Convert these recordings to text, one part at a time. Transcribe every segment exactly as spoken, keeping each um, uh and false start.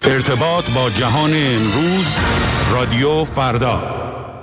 ارتباط با جهان امروز، رادیو فردا.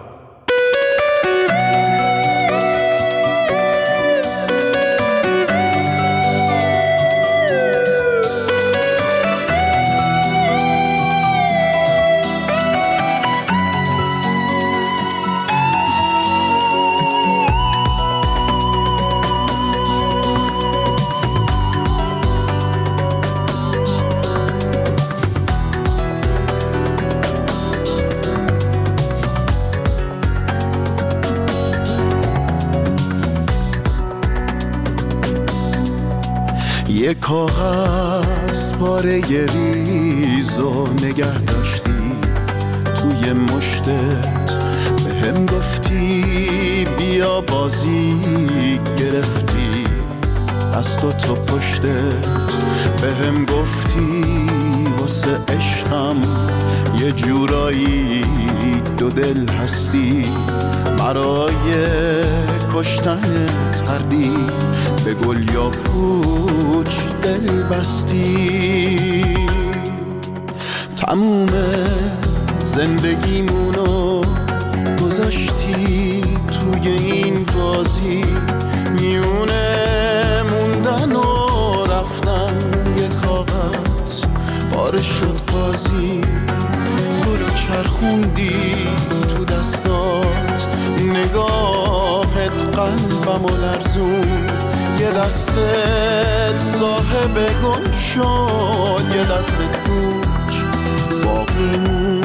یه کاغذ پاره ریزو نگه داشتی توی مشتت، به هم گفتی بیا بازی گرفتی از تو تو پشتت، به هم گفتی واسه عشقم یه جورایی دو دل هستی، برای کشتن تردی به گل یا پوچ دل بستی. تموم زندگیمونو گذاشتی توی این بازی، میونه موندن و رفتن، یه کاغذ پاره شد قاضی، گلو چرخوندی تو دستات، نگاهت قلبمو لرزون، یه دستت صاحب گل شد، یه دستت پوچ باقی موند.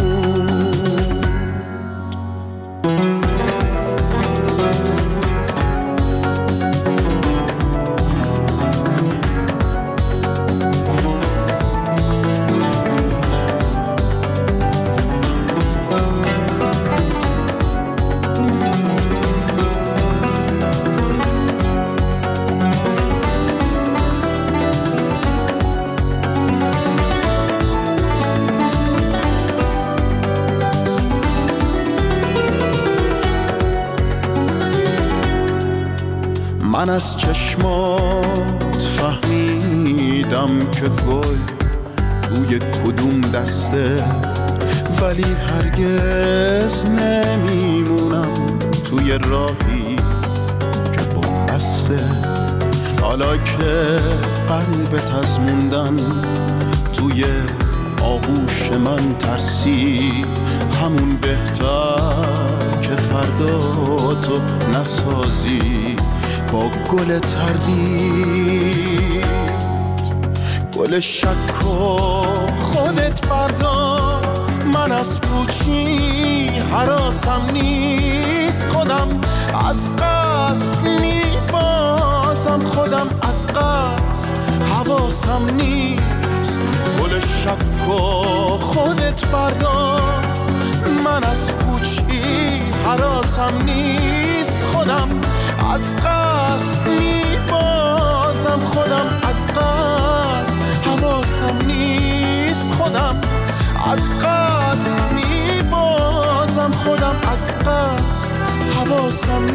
من از چشمات فهمیدم که گل توی کدوم دسته، ولی هرگز نمیمونم توی راهی که بسته. حالا که قلبت از موندن توی آغوش من ترسید، همون بهتر که فردا تو نسازی با گل تردید. گل شک و خودت بردار، من از پوچی هراسم نیست، خودم از قصد میبازم، خودم از قصد حواسم نیست. گل شک و خودت بردار، من از پوچی هراسم نیست، خودم از قصد میبازم، خودم از قصد حواسم نیست، خودم از قصد میبازم، خودم از قصد حواسم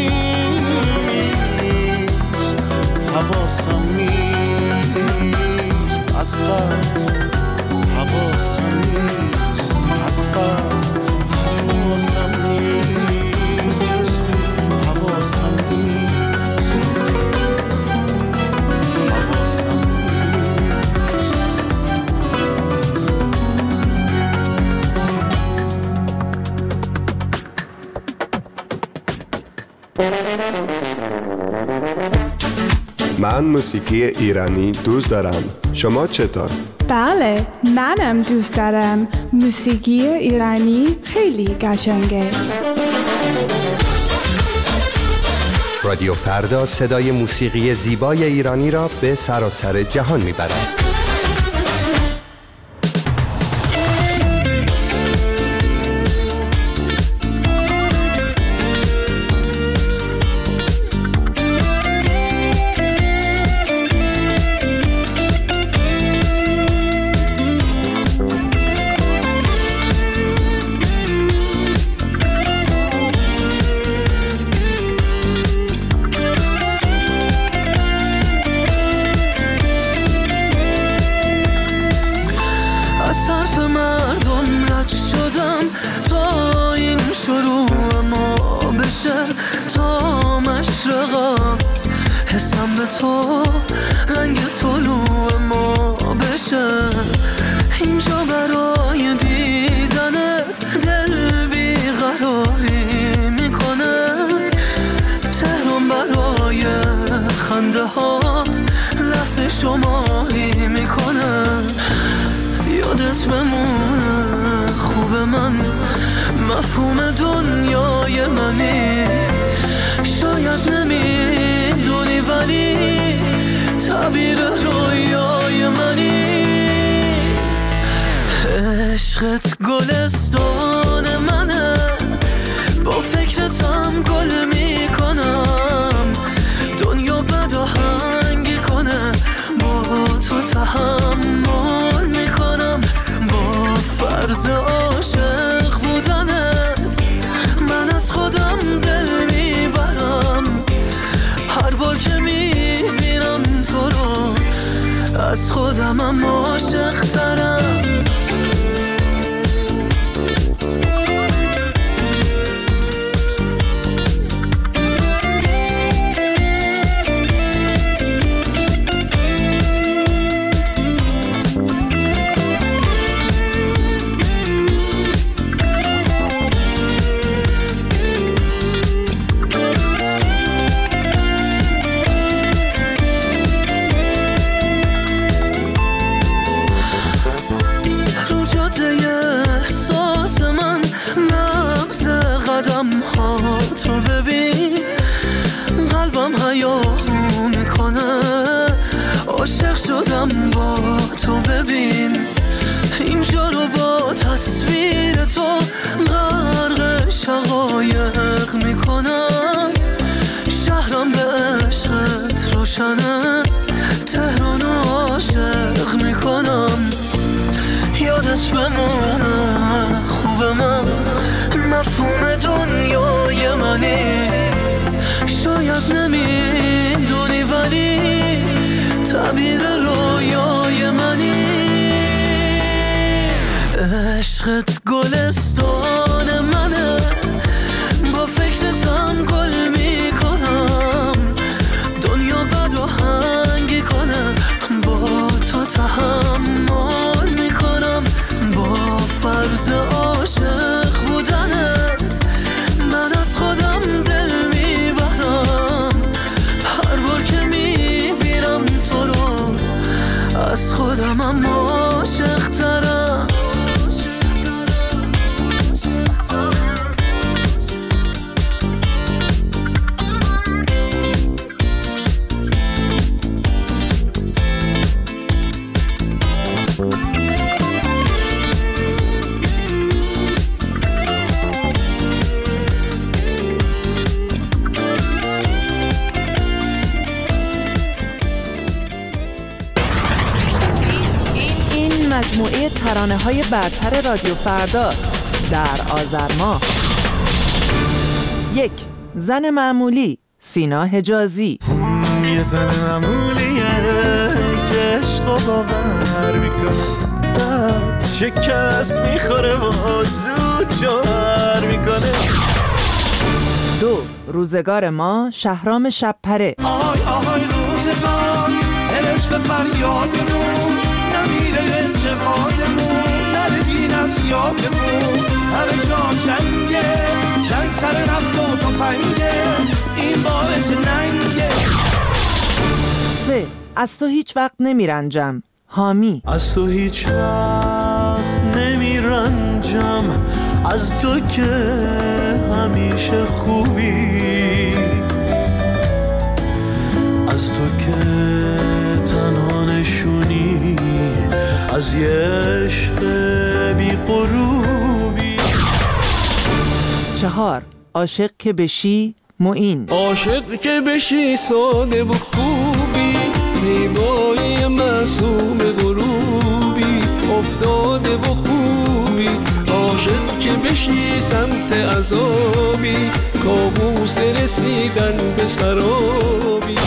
نیست، حواسم نیست، از قصد حواسم نیست، از قصد حواسم نیست، حواسم نیست، حواسم من موسیقی ایرانی دوست دارم. شما چطور؟ بله، منم دوست دارم. موسیقی ایرانی خیلی قشنگه. رادیو فردا صدای موسیقی زیبای ایرانی را به سراسر جهان میبرد. حسم به تو رنگ طلوع ما بشه. اینجا برای دیدنت دل بیقراری میکنه. تهران برای خنده هات لحظه شماری میکنه. یادت بمونه خوب من مفهوم دنیای منی. شاید نمیدونی ولی تعبیر رویای منی. عشقت گلستان منه، با فکرتم گل میکنم. دنیا بد آهنگی کنه، با تو تحمل میکنم. با فرض عاشق بودنت من از خودم دل میبرم. هر بار که میبینم تو رو از خودمم عاشق ترم. تو ببین قلبم هیاهو میکنه. عاشق شدم با تو ببین. اینجا رو با تصویر تو غرق شقایق میکنم. شهرم به عشقت روشنه، تهران عاشق میکنم. یادت بمونه خوب من مفهوم دنیای منی. شاید نمیدونی ولی تعبیر رویای منی. عشقت گلستان منه، با فکرتم گل میکنم. دنیا بد آهنگی کنه، با تو تحمل میکنم. با فرض عاشق بودنت من از خودم دل میبرم. هر بار که میبینم تو رو از خودمم عاشق ترم. مجموعه ترانه‌های برتر رادیو فرداست در آذر ماه. یک، زن معمولی، سینا حجازی. یه زن معمولیه که عشقو باور میکنه، بعد شکست میخوره و زود جوهر میکنه. دو، روزگار ما، شهرام شب‌پره. آهای آهای روزگار هرش به فریادمون نمیره انتقادمون، نردین از یادمون. همه جا جنگه، جنگ سر نفت و تفنگه، این باعث ننگه. سه، از تو هیچ وقت نمیرنجم، حامی. از تو هیچ وقت نمیرنجم، از تو که همیشه خوبی، از تو که تنها نشونی از یه عشق بی غروبی. چهار، عاشق که بشی، معین. عاشق که بشی ساده و خوبی، زیبایی معصوم غروبی، افتاده و خوبی. عاشق که بشی سمت عذابی، کابوس رسیدن به سرابی.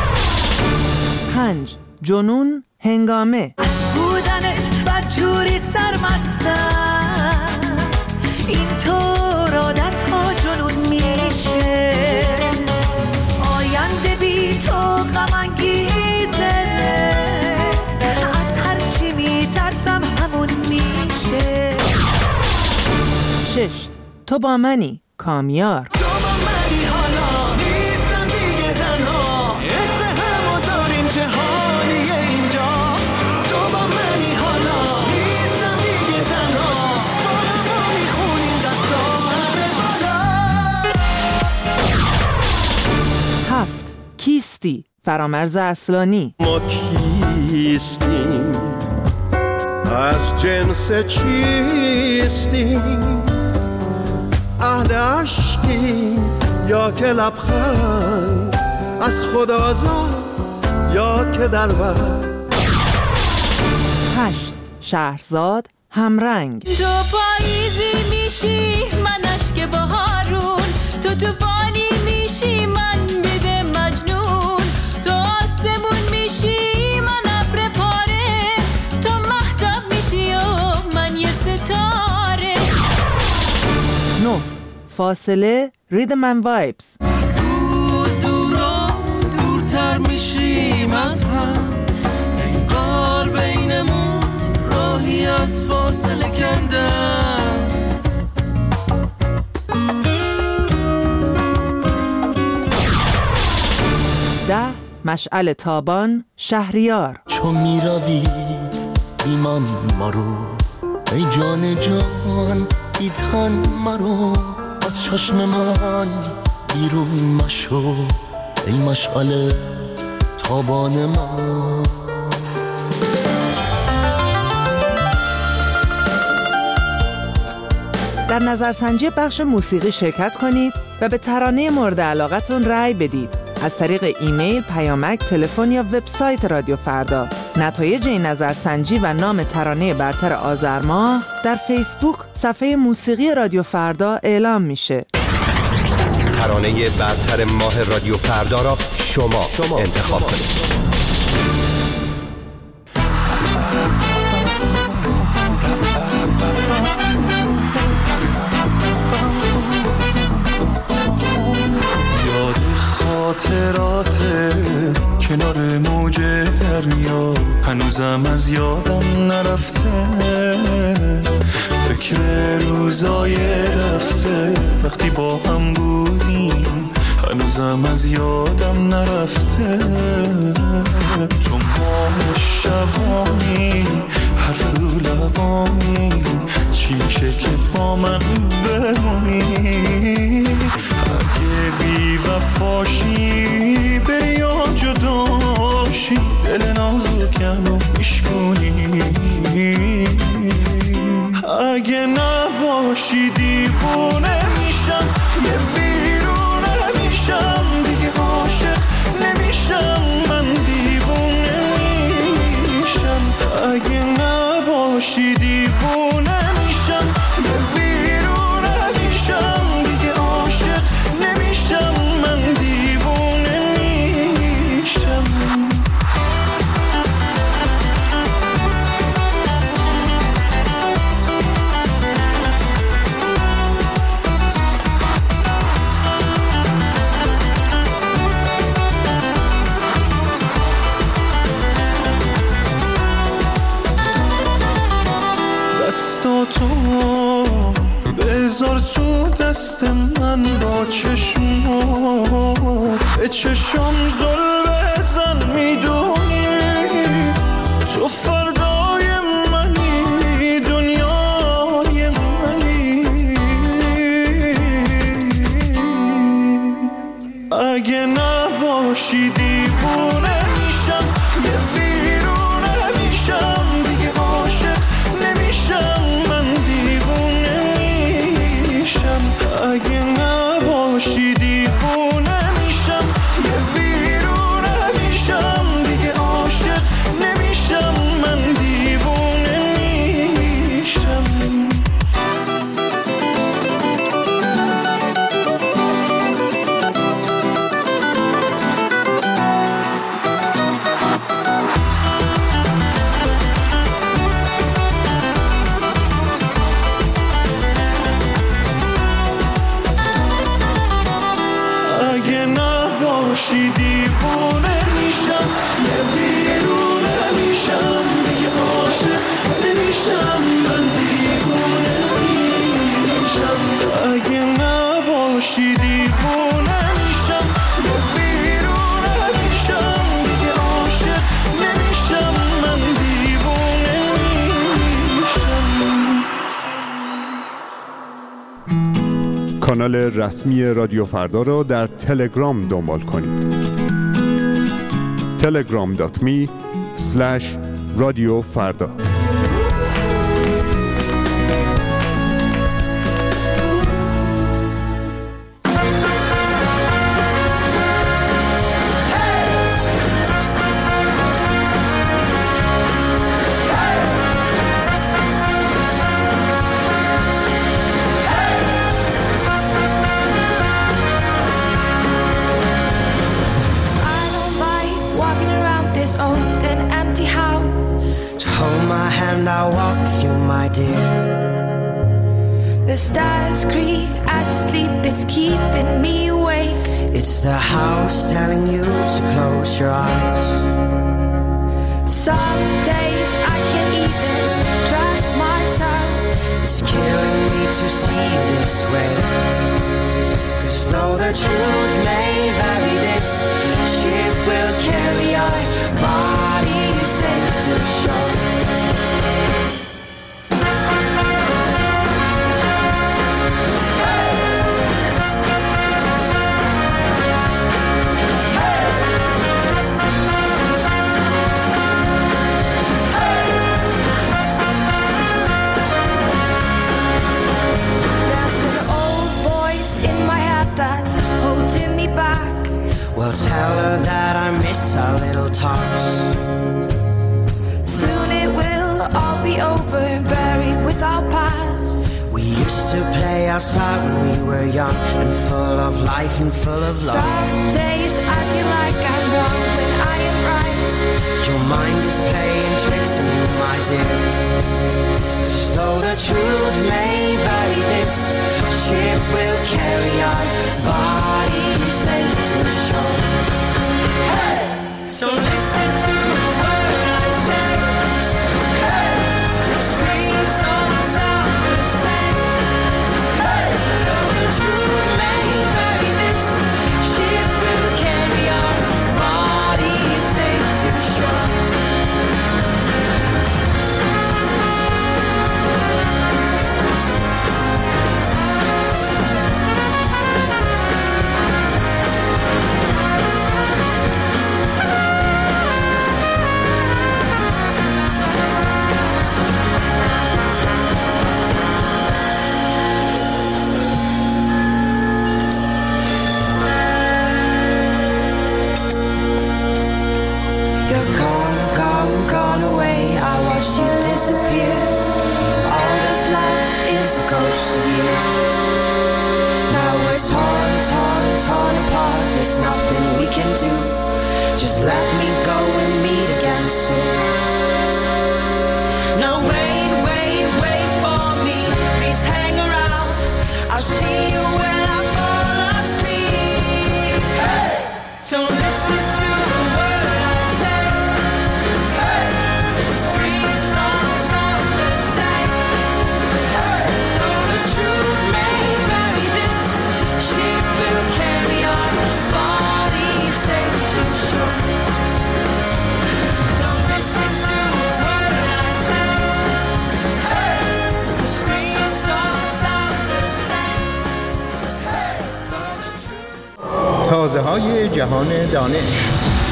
پنج، جنون هنگامه. از بودنت بدجوری سرمستم، اینطور عادت ها جنون میشه. آینده بی تو شش. تو با منی کامیار. تو با منی حالا نیستم دیگه تنها، عشق همو داریم جهانیه اینجا. تو با منی حالا نیستم دیگه تنها، با همو میخونیم دستا همه بالا. هفت. کیستی فرامرز اصلانی. ما کیستیم، از جنس چیستیم، اهل عشقیم یا که لبخند، از خدا زاد یا که دربند. هشت. شهرزاد همرنگ. تو پاییزی میشی من اشک بهارون، تو طوفانی میشی من بده مجنون، تو آسمون میشی من ابر پاره، تو مهتاب میشی و من یه ستاره. نه. فاصله ریدم اند وایبز. روز دورا دورتر میشیم از هم، انگار بینمون راهی از فاصله کندن. ده. مشعل تابان شهریار. چون میروی ایمان ما رو، ای جان جان ای تن مرو، از چشم من بیرون مشو، ای مشعل تابان من. در نظرسنجی بخش موسیقی شرکت کنید و به ترانه مورد علاقتون رأی بدید از طریق ایمیل، پیامک، تلفن یا وبسایت رادیو فردا. نتایج این نظرسنجی و نام ترانه برتر آذر ماه در فیسبوک صفحه موسیقی رادیو فردا اعلام میشه. ترانه برتر ماه رادیو فردا را شما, شما انتخاب کنید. خاطرات کنار موج دریا هنوزم از یادم نرفته، فکر روزای رفته وقتی با هم بودیم هنوزم از یادم نرفته. تو ماه شبانی حرف رو لبانی، چی میشه که با من بمونی؟ اگه بی وفاشی بری یا جداشی، دل نازکم رو میشکنی. اگه نباشی دیوونه میشم، یه ویرونه میشم، دیگه عاشق نمیشم، من دیوونه میشم. اگه نباشی دیوونه میشم، یه ویرونه میشم، دیگه عاشق نمیشم، من دیوونه میشم. دستاتو بذار تو دست من، با چشمات به چشم زل بزن، میدونی تو فردای منی، دنیای منی. اگه نباشی دیوونه میشم، یه ویرونه میشم، دیگه عاشق نمیشم، من دیوونه میشم. اگه نباشی دیوونه میشم، یه ویرونه میشم، دیگه عاشق نمیشم، من دیوونه میشم. اگه نباشی دیوونه میشم، یه ویرونه میشم، دیگه عاشق نمیشم، من دیوونه میشم. کانال رسمی رادیو فردا را در تلگرام دنبال کنید. تلگرام دات می اسلش رادیو فردا. I'll walk with you, my dear. The stars creak as I sleep, it's keeping me awake. It's the house telling you to close your eyes. Some days I can't even trust myself. It's killing me to see you this way. 'Cause though the truth may vary, this ship will carry our bodies safe to shore. Well, tell her that I miss our little talks. Soon it will all be over, buried with our past. We used to play outside when we were young and full of life and full of love. Some days I feel like I'm wrong when I am right. Your mind is playing tricks on you, my dear. 'Cause though the truth may vary, this ship will carry our bodies safe to shore. Hey! So listen to the word I say. Hey! The screams all sound the same. Hey! Though the truth may vary, this ship will carry our bodies safe to shore. Disappear. All that's left is a ghost of you. Now we're torn, torn, torn apart. There's nothing we can do. Just let me go and meet again soon. Now wait, wait, wait for me. Please hang around. I'll see you when I fall asleep. Hey! Don't listen to the word I say. Hey! The screams all sound the same. Hey! Though the truth may vary, this ship will carry our bodies safe to shore. Don't listen to the word I say. Hey! The screams all sound the same. Hey! Though the truth. تازه های جهان دانش.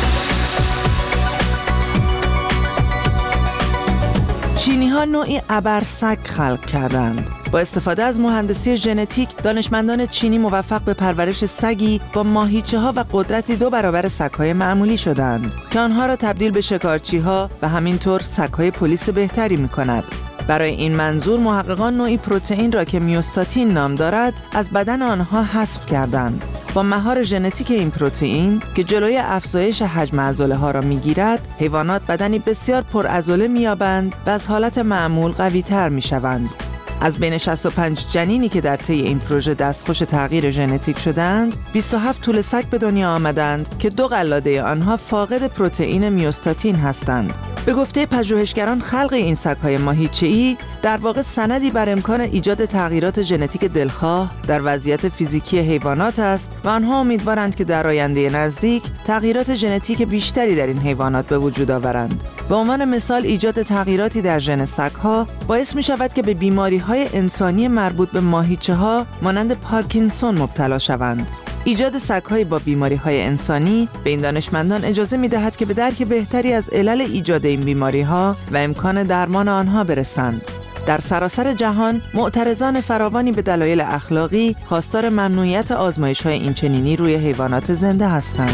چینی ها نوعی ابرسگ خلق کردند. با استفاده از مهندسی ژنتیک، دانشمندان چینی موفق به پرورش سگی با ماهیچه ها و قدرتی دو برابر سگ‌های معمولی شدند که آنها را تبدیل به شکارچی ها و همینطور سگ‌های پلیس بهتری می‌کند. برای این منظور محققان نوعی پروتئین را که میوستاتین نام دارد از بدن آنها حذف کردند. با مهار ژنتیک این پروتئین که جلوی افزایش حجم عضله‌ها را می‌گیرد، حیوانات بدنی بسیار پرعضله می‌یابند و از حالت معمول قوی‌تر می‌شوند. از بین شصت و پنج جنینی که در طی این پروژه دستخوش تغییر ژنتیک شدند، بیست و هفت توله سگ به دنیا آمدند که دو قلاده آنها فاقد پروتئین میوستاتین هستند. به گفته پژوهشگران، خلق این سگ‌های ماهیچه‌ای در واقع سندی بر امکان ایجاد تغییرات ژنتیک دلخواه در وضعیت فیزیکی حیوانات است و آنها امیدوارند که در آینده نزدیک تغییرات ژنتیک بیشتری در این حیوانات به وجود آورند. به عنوان مثال ایجاد تغییراتی در ژن سگ‌ها باعث می‌شود که به بیماری‌های انسانی مربوط به ماهیچه‌ها مانند پارکینسون مبتلا شوند. ایجاد سگ‌های با بیماری‌های انسانی به این دانشمندان اجازه می‌دهد که به درک بهتری از علل ایجاد این بیماری‌ها و امکان درمان آنها برسند. در سراسر جهان معترضان فراوانی به دلایل اخلاقی خواستار ممنوعیت آزمایش‌های اینچنینی روی حیوانات زنده هستند.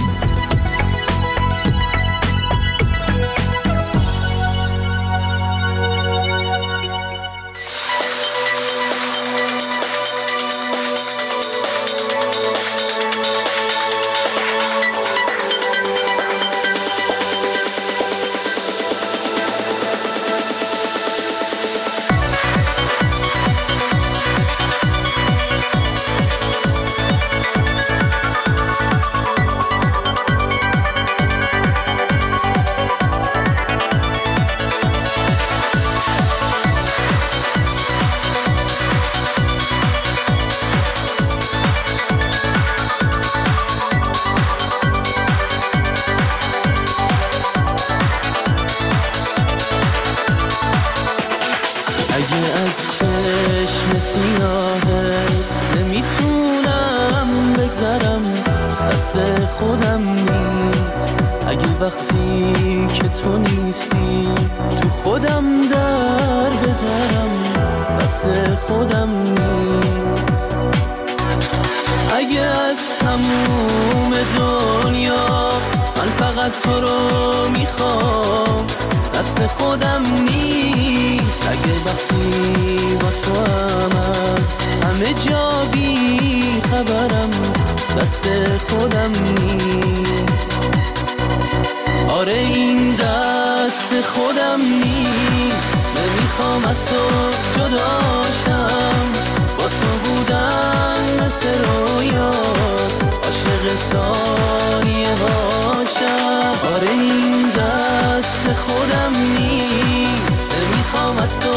خودم نیست اگه وقتی که تو نیستی تو خودم در بدرم بس خودم نیست اگه از تموم دنیا من فقط تو رو میخوام دست خودم نیست اگه وقتی با تو هم از همه جا بی خبرم دست خودم نیست آره این دست خودم نیست نمیخوام از تو جداشم با تو بودن مثل رویا عاشق ثانیه هاشم آره این دست خودم نیست نمیخوام از تو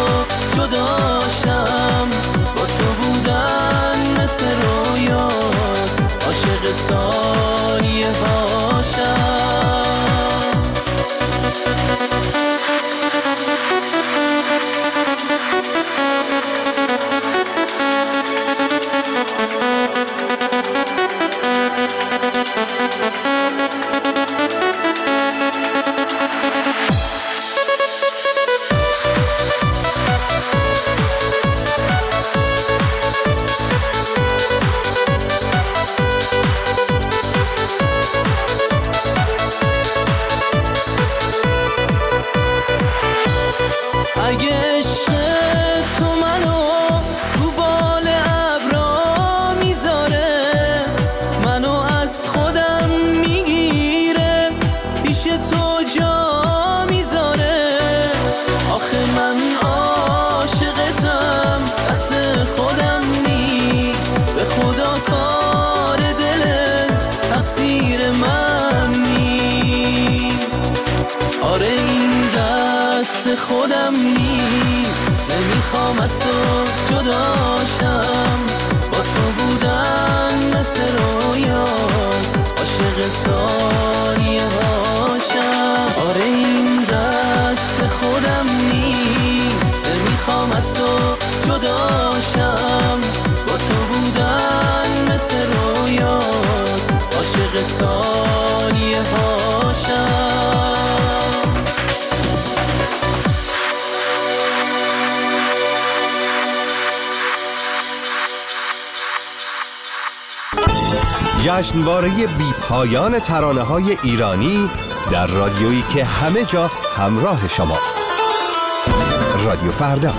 جداشم با تو بودن مثل رویا عاشق ثانیه هاشم خودم نیست نمیخوام از تو جداشم با تو بودن مثل رویا عاشق ثانیه هاشم آره این دست خودم نیست نمیخوام از تو جداشم با تو بودن مثل رویا عاشق ثانیه هاشم جشنواره بی پایان ترانه‌های ایرانی در رادیویی که همه جا همراه شماست. رادیو فردا.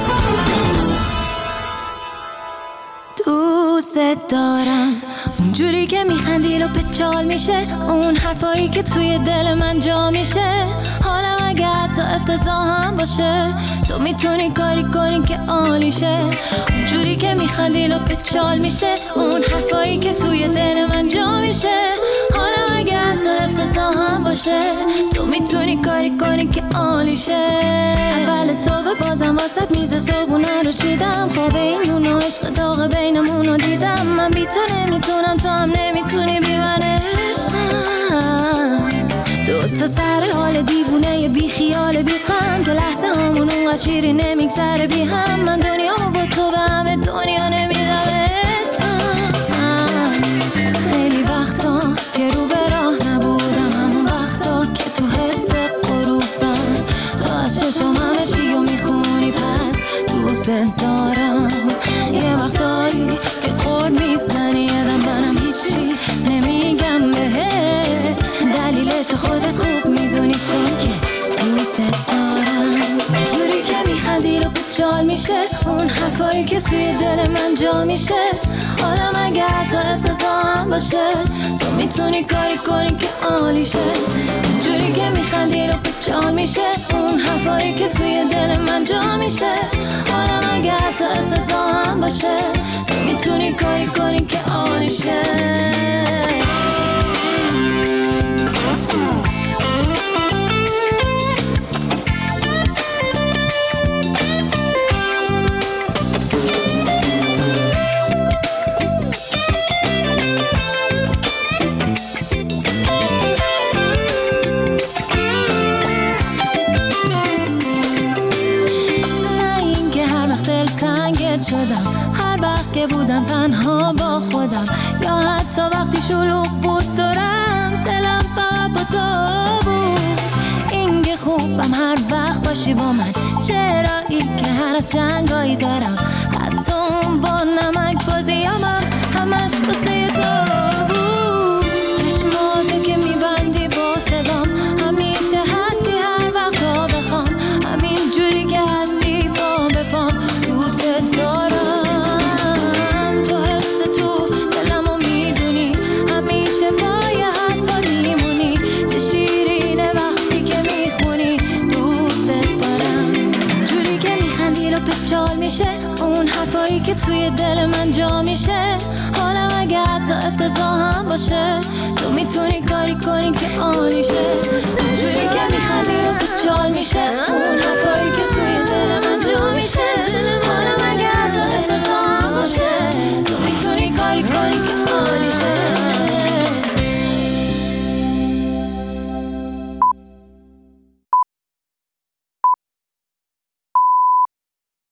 دوست دارم اونجوری که میخندی و پچال میشه، اون حرفایی که توی دل من جا میشه. حالم اگه حتی افتضاح هم باشه، تو میتونی کاری کنی که عالیشه. اونجوری که میخندی و پچال میشه، اون حرفایی که توی دل من جا میشه. حالم اگه حتی افتضاح هم باشه، تو میتونی کاری کنی که عالیشه. اول صبح بازم واسط میز صبحونه رو چیدم، خواب این نون و عشق داغ بینمون رو دیدم. من بی تو نمیتونم، تو هم نمیتونی بی من عشقم. دوست تا سر حال دیوونه بی خیال بی غم که لحظه همون اونقدر چیری نمیگذره بی هم. من دنیامو با تو به همه دنیا نمیدم اسمم. خیلی وقتا که رو به راه نبودم، همون وقتا که تو حس غروبم تو از چشم همه چیو میخونی پس دوست دارم. یه وقتایی که قول میزنی یادم منم هیچی نمیگم بهت، دلیلش خودت خوب میدونی چون که دوست دارم. اونجوری که میخندی رو بچال میشه اون حرفایی که توی دل من جا میشه. حالم اگه حتی افتضاحم باشه تو میتونی کاری کنی که عالیشه. اونجوری که میخندی رو بچال میشه اون حرفایی که توی دل من جا میشه. حالم اگه حتی افتضاحم باشه تو میتونی کاری کنی که عالیشه. شدم هر وقت که بودم تنها با خودم، یا حتی وقتی شلوغ بود دورم دلم فقط با تو بود. این که خوبم هر وقت باشی با من، چرایی که هر از جنگایی دارم، حتی اون با نمک بازیامم همش باسه تو بود. چشماتو که میبندی با صدام همیشه هستی هر وقت ها بخوام، همین جوری که هستی با بپام دوست دارم. تو حس تو دلمو میدونی همیشه پای حرفات میمونی، چه شیرینه وقتی که میخونی دوست دارم. جوری که میخندی رو پچال میشه اون حرفایی که توی دل من جا میشه. حالم اگه حتی افتضاحم باشه تو میتونی کاری کنی که عالیشه. جوری که میخندی رو پچال میشه اون حرفایی که توی دل